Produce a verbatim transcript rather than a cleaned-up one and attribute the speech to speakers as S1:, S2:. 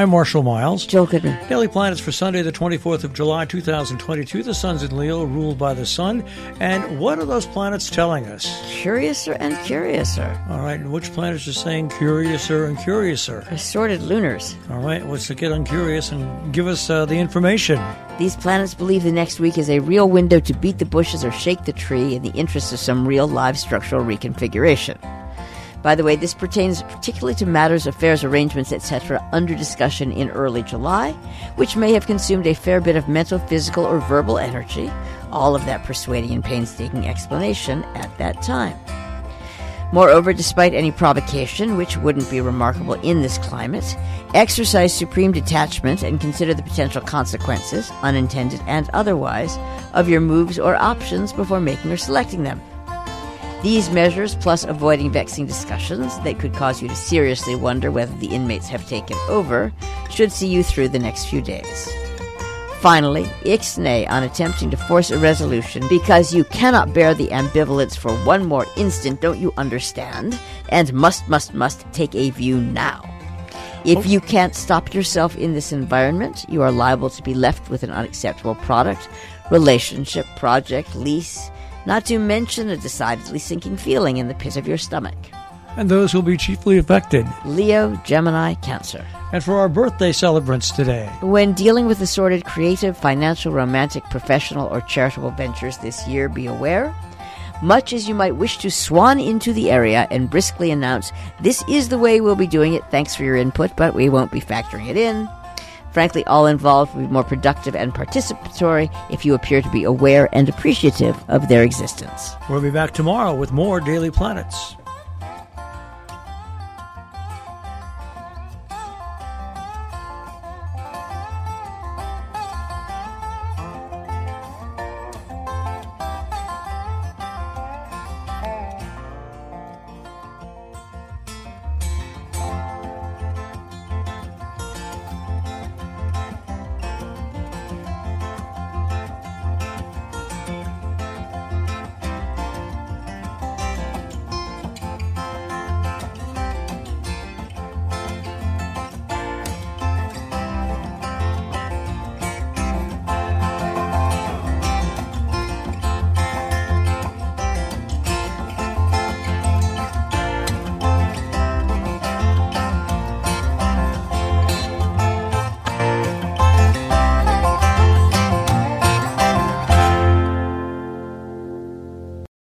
S1: I'm Marshall Miles.
S2: Joel Goodman.
S1: Daily Planets for Sunday, the twenty-fourth of July, two thousand twenty-two. The sun's in Leo, ruled by the sun. And what are those planets telling us?
S2: Curiouser and curiouser.
S1: All right, and which planets are saying curiouser and curiouser?
S2: Assorted lunars.
S1: All right, let's get uncurious and give us uh, the information.
S2: These planets believe the next week is a real window to beat the bushes or shake the tree in the interest of some real live structural reconfiguration. By the way, this pertains particularly to matters, affairs, arrangements, et cetera under discussion in early July, which may have consumed a fair bit of mental, physical, or verbal energy, all of that persuading and painstaking explanation at that time. Moreover, despite any provocation, which wouldn't be remarkable in this climate, exercise supreme detachment and consider the potential consequences, unintended and otherwise, of your moves or options before making or selecting them. These measures, plus avoiding vexing discussions that could cause you to seriously wonder whether the inmates have taken over, should see you through the next few days. Finally, ixnay on attempting to force a resolution because you cannot bear the ambivalence for one more instant, don't you understand, and must, must, must take a view now. If you can't stop yourself in this environment, you are liable to be left with an unacceptable product, relationship, project, lease, not to mention a decidedly sinking feeling in the pit of your stomach.
S1: And those will be chiefly affected:
S2: Leo, Gemini, Cancer.
S1: And for our birthday celebrants today,
S2: when dealing with assorted creative, financial, romantic, professional, or charitable ventures this year, be aware, much as you might wish to swan into the area and briskly announce, this is the way we'll be doing it, thanks for your input, but we won't be factoring it in. Frankly, all involved will be more productive and participatory if you appear to be aware and appreciative of their existence.
S1: We'll be back tomorrow with more Daily Planets.